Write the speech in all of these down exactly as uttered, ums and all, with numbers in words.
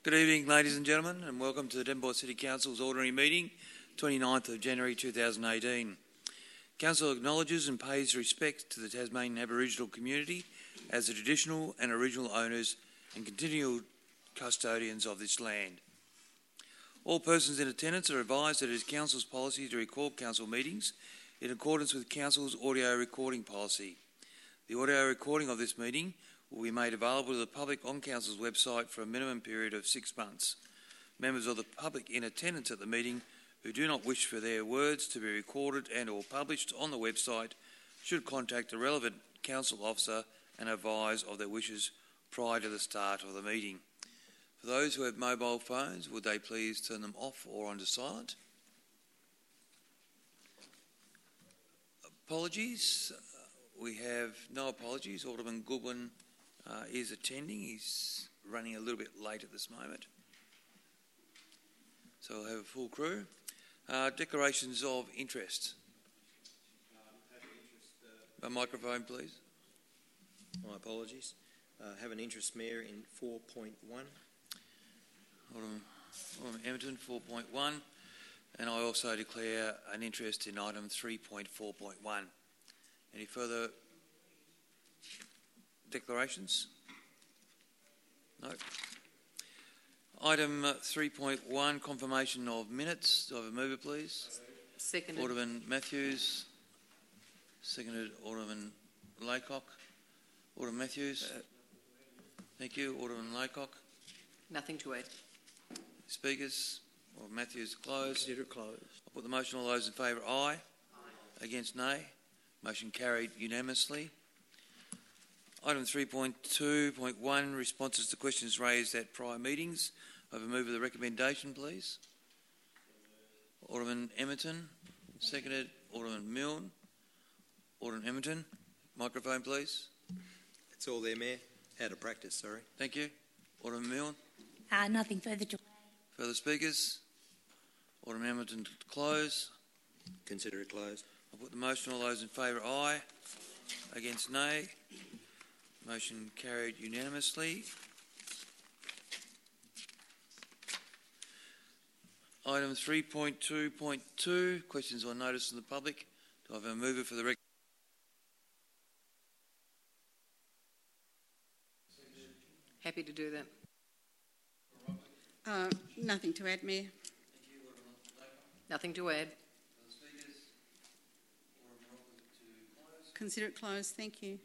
Good evening, ladies and gentlemen, and welcome to the Devonport City Council's ordinary meeting, twenty-ninth of January two thousand eighteen. Council acknowledges and pays respect to the Tasmanian Aboriginal community as the traditional and original owners and continual custodians of this land. All persons in attendance are advised that it is Council's policy to record Council meetings in accordance with Council's audio recording policy. The audio recording of this meeting will be made available to the public on Council's website for a minimum period of six months. Members of the public in attendance at the meeting who do not wish for their words to be recorded and or published on the website should contact the relevant Council officer and advise of their wishes prior to the start of the meeting. For those who have mobile phones, would they please turn them off or onto silent? Apologies. We have no apologies. Alderman Goodwin uh, is attending. He's running a little bit late at this moment. So we'll have a full crew. Uh, declarations of interest. Um, a microphone, please. My apologies. Uh, have an interest, Mayor, in four point one. Alderman, Alderman Emerton, four point one. And I also declare an interest in item three point four point one. Any further declarations? No. Item three point one, confirmation of minutes. Do I have a mover, please? Seconded. Alderman Matthews. Seconded Alderman Laycock. Alderman Matthews. Thank you. Alderman Laycock. Nothing to add. Speakers. Alderman Matthews closed. Consider it closed. I'll put the motion. All those in favour, aye. Aye. Against, nay. Motion carried unanimously. Item three point two point one, responses to questions raised at prior meetings. I have a move of the recommendation, please. Alderman Emerton, seconded. Alderman Milne. Alderman Emerton, microphone, please. It's all there, Mayor. Out of practice, sorry. Thank you. Alderman Milne. Uh, nothing further to add. Further speakers? Alderman Emerton to close. Consider it closed. I'll put the motion. All those in favour, aye. Against, nay. Motion carried unanimously. Item three point two point two, questions on notice from the public. Do I have a mover for the record? Happy to do that. Uh, nothing to add, Mayor. Nothing to add. Consider it closed. Thank you.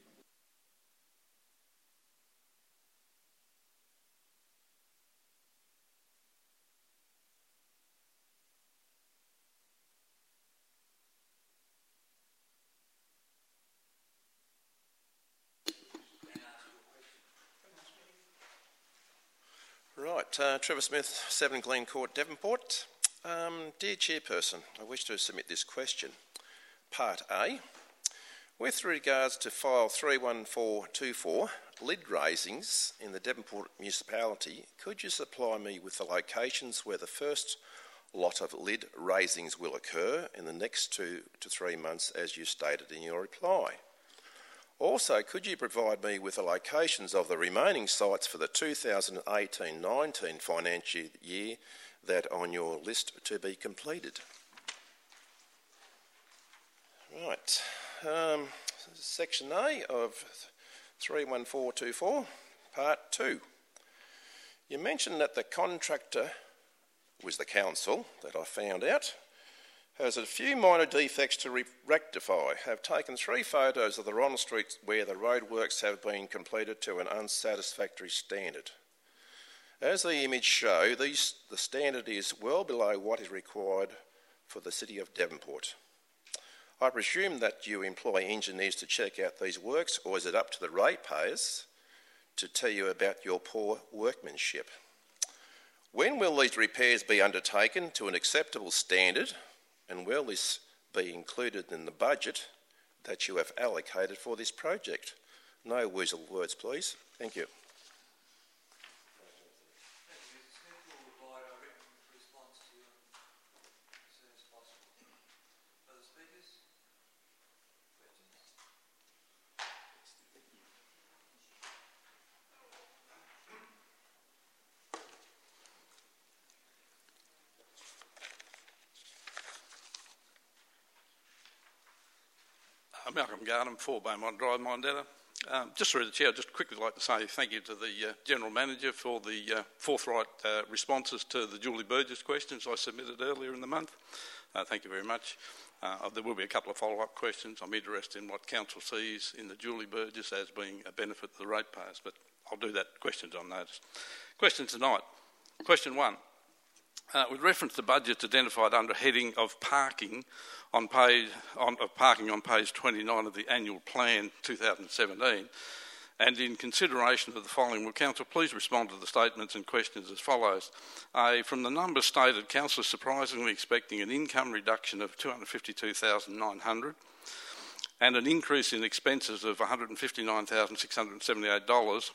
Right, uh, Trevor Smith, seven Glen Court, Devonport. Um, dear Chairperson, I wish to submit this question. Part A. With regards to file three one four two four, lid raisings in the Devonport municipality, could you supply me with the locations where the first lot of lid raisings will occur in the next two to three months as you stated in your reply? Also, could you provide me with the locations of the remaining sites for the two thousand eighteen nineteen financial year that are on your list to be completed? Right. Um, section A of three one four two four, Part two. You mentioned that the contractor was the council, that I found out, has a few minor defects to re rectify. Have taken three photos of the Ronald Street where the roadworks have been completed to an unsatisfactory standard. As the image show, these, the standard is well below what is required for the City of Devonport. I presume that you employ engineers to check out these works, or is it up to the ratepayers to tell you about your poor workmanship? When will these repairs be undertaken to an acceptable standard, and will this be included in the budget that you have allocated for this project? No weasel words, please. Thank you. Malcolm Garden, four Beaumont Drive, Mondetta. Um, just through the chair, I'd just quickly like to say thank you to the uh, General Manager for the uh, forthright uh, responses to the Julie Burgess questions I submitted earlier in the month. Uh, thank you very much. Uh, there will be a couple of follow-up questions. I'm interested in what Council sees in the Julie Burgess as being a benefit to the ratepayers, but I'll do that questions on notice. Question tonight. Question one. Uh, with reference to budgets identified under heading of parking on page on of parking on page twenty-nine of the annual plan two thousand seventeen, and in consideration of the following, will Council please respond to the statements and questions as follows. A, from the numbers stated, Council is surprisingly expecting an income reduction of two hundred fifty-two thousand nine hundred dollars and an increase in expenses of one hundred fifty-nine thousand six hundred seventy-eight dollars.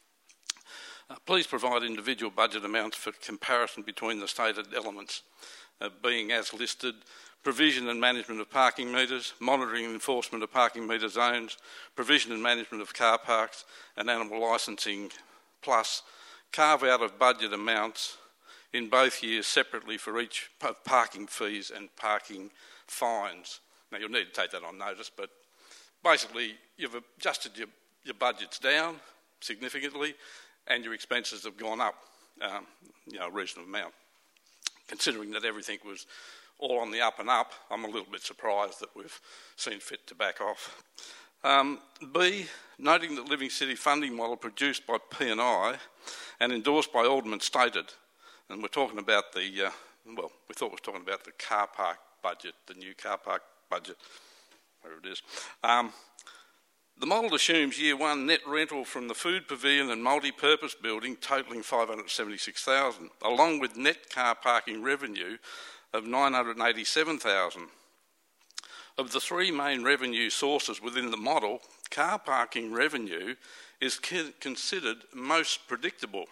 Uh, please provide individual budget amounts for comparison between the stated elements, uh, being as listed: provision and management of parking metres, monitoring and enforcement of parking metre zones, provision and management of car parks and animal licensing, plus carve out of budget amounts in both years separately for each parking fees and parking fines. Now, you'll need to take that on notice, but basically you've adjusted your, your budgets down significantly and your expenses have gone up, um, you know, a reasonable amount. Considering that everything was all on the up and up, I'm a little bit surprised that we've seen fit to back off. Um, B, noting that Living City funding model produced by P and I and endorsed by Alderman stated, and we're talking about the, uh, well, we thought we were talking about the car park budget, the new car park budget, wherever it is. Um, the model assumes year one net rental from the food pavilion and multi-purpose building totalling five hundred seventy-six thousand dollars, along with net car parking revenue of nine hundred eighty-seven thousand dollars. Of the three main revenue sources within the model, car parking revenue is considered most predictable,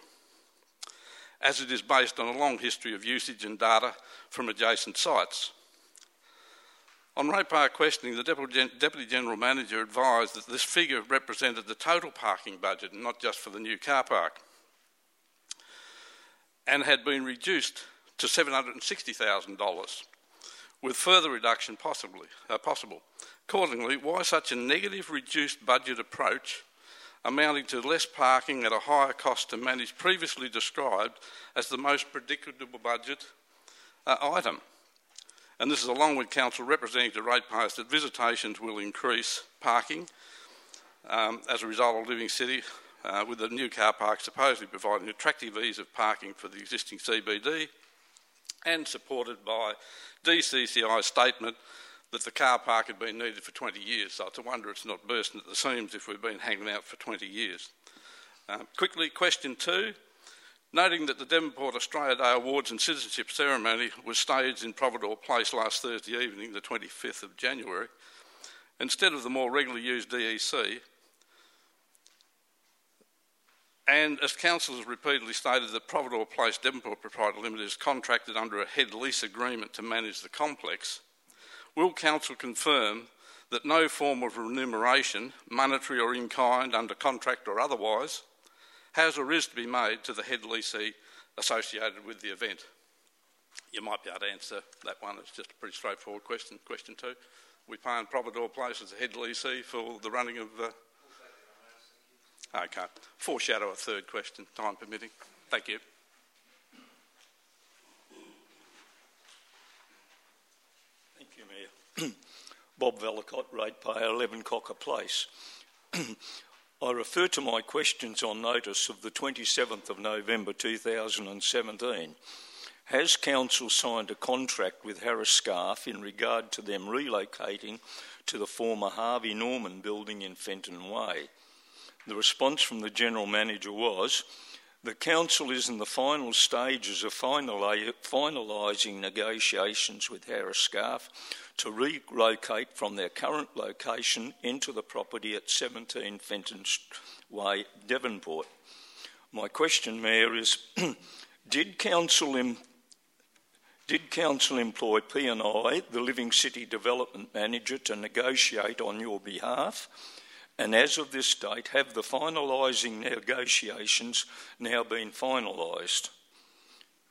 as it is based on a long history of usage and data from adjacent sites. On ratepayer questioning, the Deputy General Manager advised that this figure represented the total parking budget and not just for the new car park, and had been reduced to seven hundred sixty thousand dollars, with further reduction possibly, uh, possible. Accordingly, why such a negative reduced budget approach amounting to less parking at a higher cost to manage previously described as the most predictable budget uh, item? And this is along with Council representing to ratepayers that visitations will increase parking um, as a result of Living City, uh, with the new car park supposedly providing attractive ease of parking for the existing C B D, and supported by D C C I's statement that the car park had been needed for twenty years. So it's a wonder it's not bursting at the seams if we've been hanging out for twenty years. Um, quickly, question two. Noting that the Devonport Australia Day Awards and Citizenship Ceremony was staged in Providore Place last Thursday evening, the twenty-fifth of January, instead of the more regularly used D E C, and as Council has repeatedly stated that Providore Place Devonport Proprietary Limited is contracted under a head lease agreement to manage the complex, will Council confirm that no form of remuneration, monetary or in kind, under contract or otherwise, has or is to be made to the head leasee associated with the event? You might be able to answer that one. It's just a pretty straightforward question. Question two. We paying Providore Place as a head leasee for the running of... Uh... Okay. Foreshadow a third question, time permitting. Thank you. Thank you, Mayor. Bob Vellacott, ratepayer, eleven Cocker Place. I refer to my questions on notice of the twenty-seventh of November two thousand seventeen. Has Council signed a contract with Harris Scarf in regard to them relocating to the former Harvey Norman building in Fenton Way? The response from the General Manager was, the Council is in the final stages of finalising negotiations with Harris Scarf to relocate from their current location into the property at seventeen Fenton Way, Devonport. My question, Mayor, is did Council, em did Council employ P and I, the Living City Development Manager, to negotiate on your behalf? And as of this date, have the finalising negotiations now been finalised?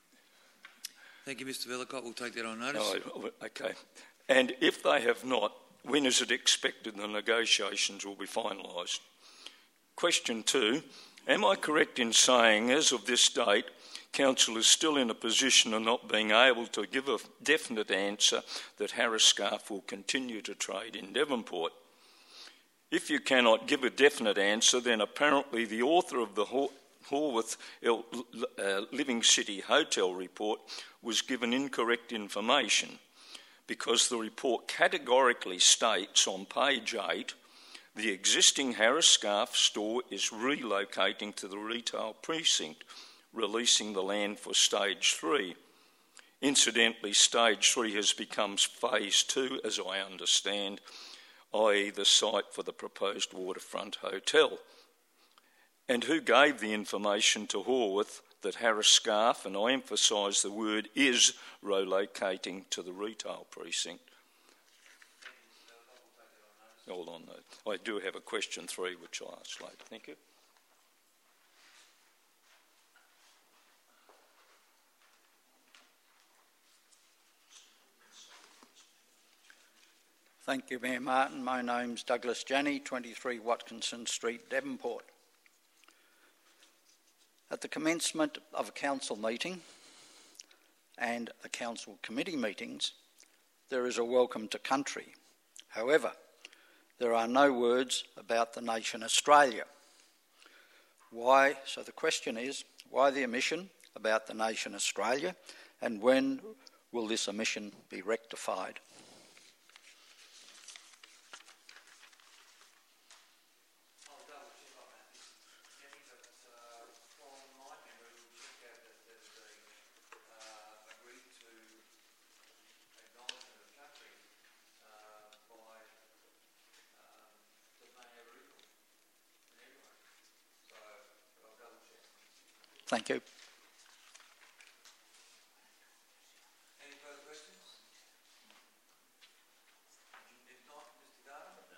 Thank you, Mr Vellacott. We'll take that on notice. Oh, okay. And if they have not, when is it expected the negotiations will be finalised? Question two, am I correct in saying, as of this date, Council is still in a position of not being able to give a definite answer that Harris Scarfe will continue to trade in Devonport? If you cannot give a definite answer, then apparently the author of the Horwath uh, Living City Hotel report was given incorrect information, because the report categorically states on page eight, the existing Harris Scarfe store is relocating to the retail precinct, releasing the land for stage three. Incidentally, stage three has become phase two, as I understand, that is the site for the proposed waterfront hotel. And who gave the information to Horwath that Harris Scarfe, and I emphasise the word is, relocating to the retail precinct? Hold on, though. I do have a question three, which I'll ask later. Thank you. Thank you, Mayor Martin. My name's Douglas Janney, twenty-three Watkinson Street, Devonport. At the commencement of a council meeting and the council committee meetings, there is a welcome to country. However, there are no words about the nation Australia. Why? So the question is, why the omission about the nation Australia, and when will this omission be rectified? Thank you. Any further questions? If not, Mister Gardner.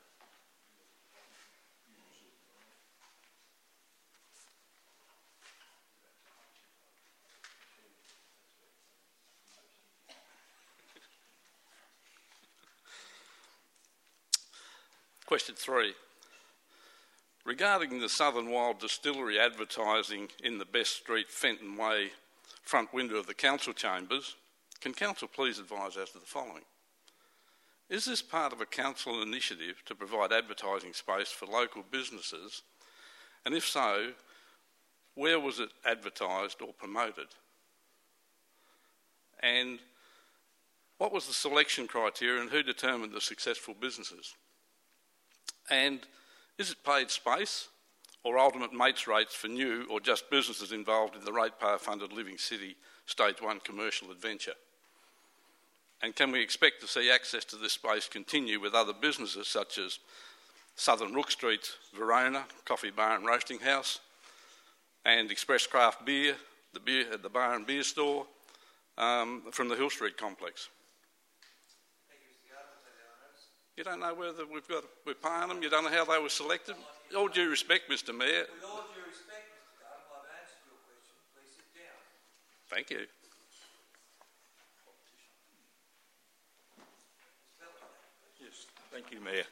Question three. Regarding the Southern Wild Distillery advertising in the Best Street, Fenton Way front window of the council chambers, can council please advise as to the following? Is this part of a council initiative to provide advertising space for local businesses? And if so, where was it advertised or promoted? And what was the selection criteria, and who determined the successful businesses? And is it paid space or ultimate mates rates for new or just businesses involved in the ratepayer-funded Living City Stage one commercial adventure? And can we expect to see access to this space continue with other businesses such as Southern Rook Street, Verona, Coffee Bar and Roasting House, and Express Craft Beer, the beer at the bar and beer store um, from the Hill Street complex? You don't know whether we've got, we're paying them, you don't know how they were selected? All due respect, Mister Mayor. With all due respect, Mister Gardner, I've answered your question. Please sit down. Thank you. Yes, thank you, Mayor.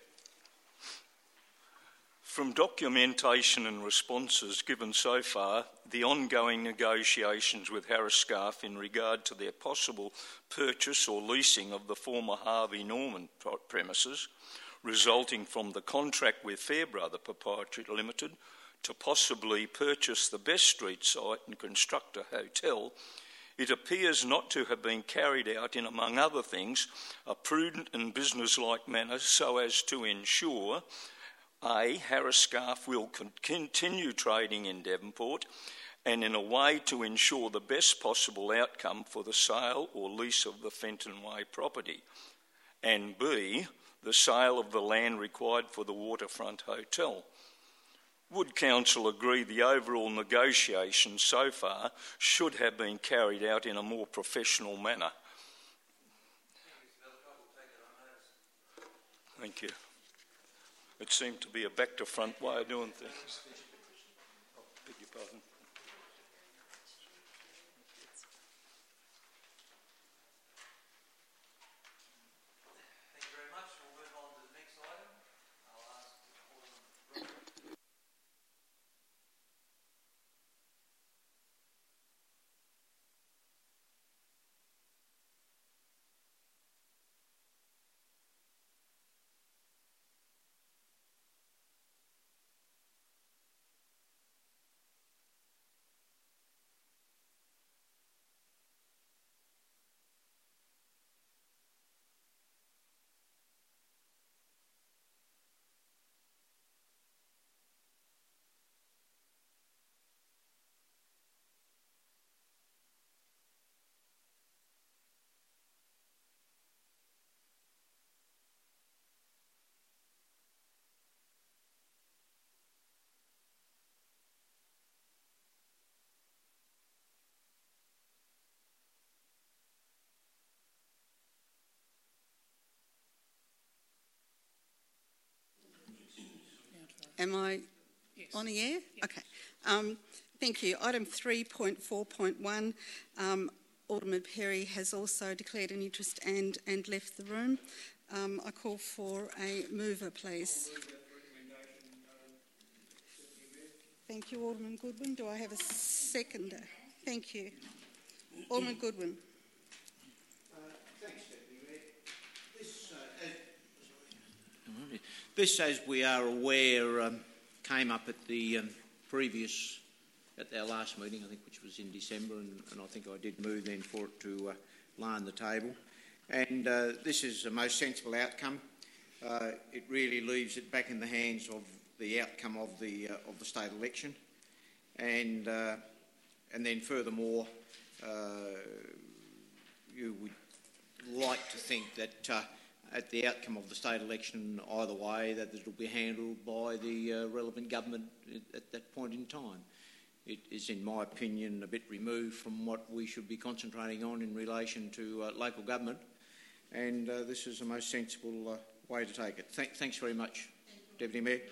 From documentation and responses given so far, the ongoing negotiations with Harris Scarfe in regard to their possible purchase or leasing of the former Harvey Norman premises, resulting from the contract with Fairbrother Proprietary Limited to possibly purchase the Best Street site and construct a hotel, it appears not to have been carried out in, among other things, a prudent and business-like manner so as to ensure A. Harris Scarfe will con- continue trading in Devonport, and in a way to ensure the best possible outcome for the sale or lease of the Fenton Way property, and B. the sale of the land required for the waterfront hotel. Would Council agree the overall negotiations so far should have been carried out in a more professional manner? Thank you. It seemed to be a back-to-front way of doing things. Oh, beg your pardon. Thank you very much. We'll move on to Am I Yes. on the air? Okay. Um, thank you. Item three point four point one, um, Alderman Perry has also declared an interest and, and left the room. Um, I call for a mover, please. Thank you, Alderman Goodwin. Do I have a seconder? Thank you. Alderman Goodwin. Uh, thanks, Deputy Mayor. This, uh, as, this, as we are aware, um, came up at the um, previous, at our last meeting, I think, which was in December, and, and I think I did move then for it to uh, lie on the table. And uh, this is the most sensible outcome. Uh, it really leaves it back in the hands of the outcome of the uh, of the state election, and uh, and then furthermore, uh, you would like to think that uh, at the outcome of the state election, either way, that it will be handled by the uh, relevant government at that point in time. It is, in my opinion, a bit removed from what we should be concentrating on in relation to uh, local government, and uh, this is the most sensible uh, way to take it. Th- thanks very much, Deputy Mayor.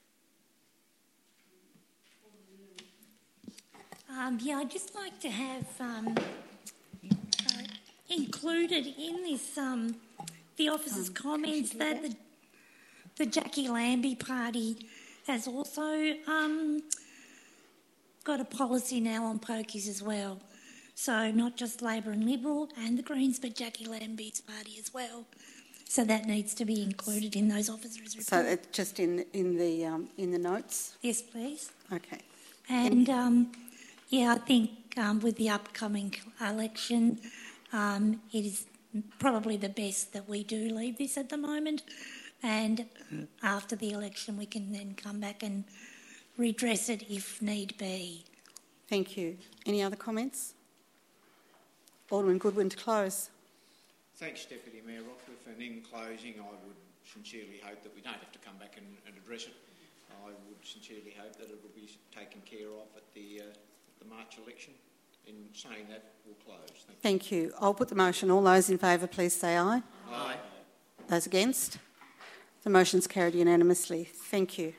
Um, yeah, I'd just like to have um, uh, included in this um, the officer's um, comments that the, the Jackie Lambie Party has also um, got a policy now on pokies as well. So not just Labor and Liberal and the Greens, but Jackie Lambie's party as well. So that needs to be included in those officers' reports. So it's just in in the um, in the notes. Yes, please. Okay. And um, yeah, I think um, with the upcoming election, um, it is probably the best that we do leave this at the moment, and after the election we can then come back and redress it if need be. Thank you. Any other comments? Alderman Goodwin to close. Thanks, Deputy Mayor Rockcliffe. And in closing, I would sincerely hope that we don't have to come back and, and address it. I would sincerely hope that it will be taken care of at the, uh, the March election. In saying that, we'll close. Thank you. Thank you. I'll put the motion. All those in favour, please say aye. Aye. Those against? The motion's carried unanimously. Thank you.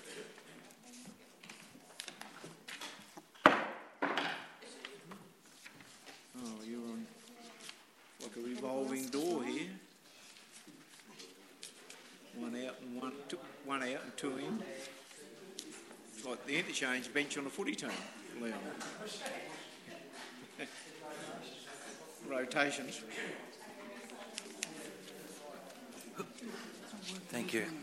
Oh, you're on like a revolving door here. One out and one, two, one out and two in. It's like the interchange bench on a footy team, Leon. Rotations. Thank you.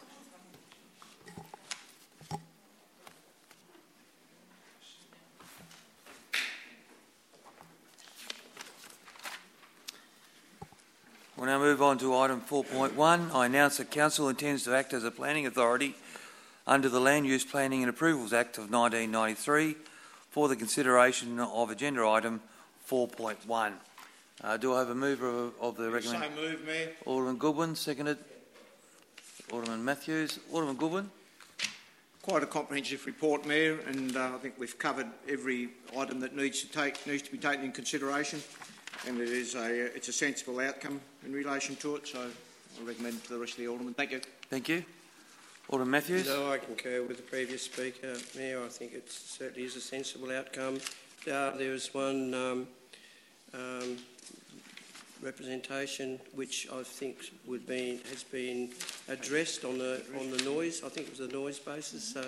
We'll now move on to item four point one. I announce that Council intends to act as a planning authority under the Land Use Planning and Approvals Act of nineteen ninety-three for the consideration of agenda item four point one. Uh, do I have a mover of, of the recommendation? So move, Mayor. Alderman Goodwin, seconded. Alderman Matthews. Alderman Goodwin. Quite a comprehensive report, Mayor, and uh, I think we've covered every item that needs to take needs to be taken in consideration, and it is a it's a sensible outcome in relation to it. So I recommend it to the rest of the aldermen. Thank you. Thank you. Alderman Matthews. No, I concur with the previous speaker, Mayor. I think it certainly is a sensible outcome. Uh, there was one um, um, representation which I think would be has been addressed on the on the noise. I think it was the noise basis. So,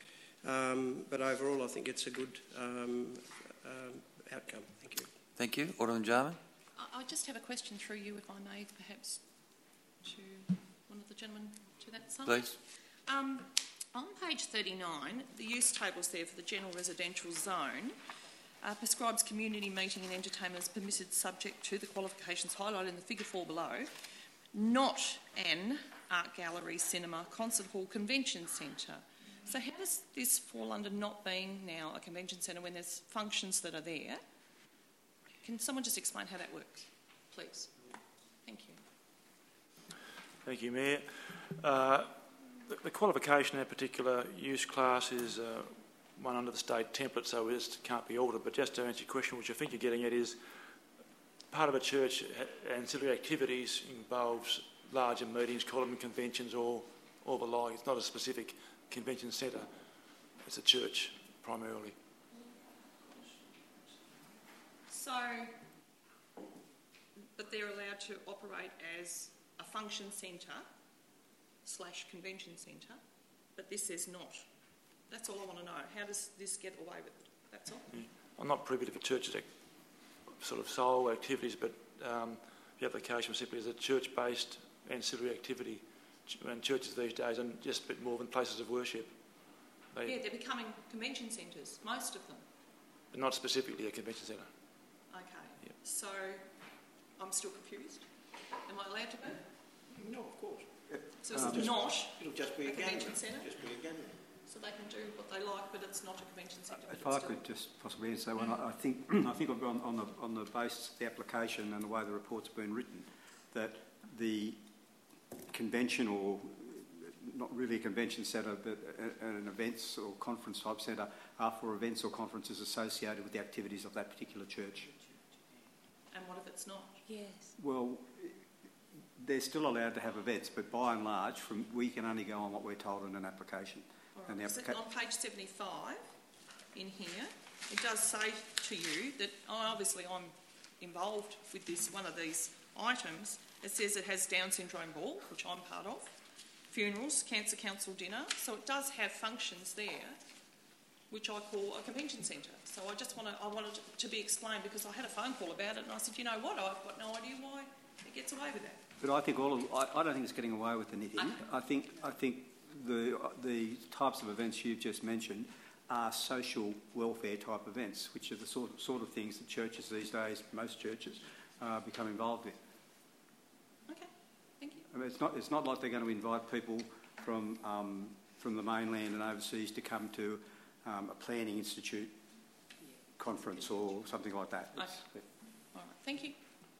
um, but overall, I think it's a good um, um, outcome. Thank you. Thank you. Alderman Jarman. I just have a question through you, if I may, perhaps to one of the gentlemen to that side. Please. Um, on page thirty-nine, the use tables there for the general residential zone uh, prescribes community meeting and entertainment is permitted subject to the qualifications highlighted in the figure four below, not an art gallery, cinema, concert hall, convention centre. So how does this fall under not being now a convention centre when there's functions that are there? Can someone just explain how that works, please? Thank you. Thank you, Mayor. Uh, the, the qualification in that particular use class is uh, one under the state template, so it just can't be altered. But just to answer your question, which I think you're getting at, is part of a church ancillary activities involves larger meetings, call them conventions or, or the like. It's not a specific convention centre. It's a church primarily. So, but they're allowed to operate as a function centre slash convention centre, but this says not. That's all I want to know. How does this get away with it? That's all. Yeah. I'm not privy to the church's sort of sole activities, but um, the application simply is a church-based ancillary activity. And churches these days are just a bit more than places of worship. They, yeah, they're becoming convention centres, most of them. But not specifically a convention centre. Okay. Yep. So, I'm still confused. Am I allowed to be? No, of course. So it's Um, not it'll just be a a convention gathering. centre? Just be a gathering. So they can do what they like, but it's not a convention centre. If but I it's could still... just possibly answer one, I I think I think I've gone on the on the basis of the application and the way the report's been written, that the convention, or not really a convention centre, but a, an events or conference type centre, are for events or conferences associated with the activities of that particular church. And what if it's not? Yes. Well, they're still allowed to have events, but by and large, from we can only go on what we're told in an application. All And right. the So applica- on page seventy-five in here, it does say to you that oh, obviously I'm involved with this one of these items. It says it has Down syndrome ball, which I'm part of, funerals, cancer council dinner. So it does have functions there, which I call a convention centre. So I just want to, I wanted to be explained because I had a phone call about it and I said, you know what, I've got no idea why it gets away with that. But I think all of, I, I don't think it's getting away with anything. Okay. I think I think the the types of events you've just mentioned are social welfare type events, which are the sort sort of things that churches these days, most churches, uh, become involved in. Okay, thank you. I mean, it's not it's not like they're going to invite people from um, from the mainland and overseas to come to um, a planning institute conference or something like that. Okay. All right, thank you.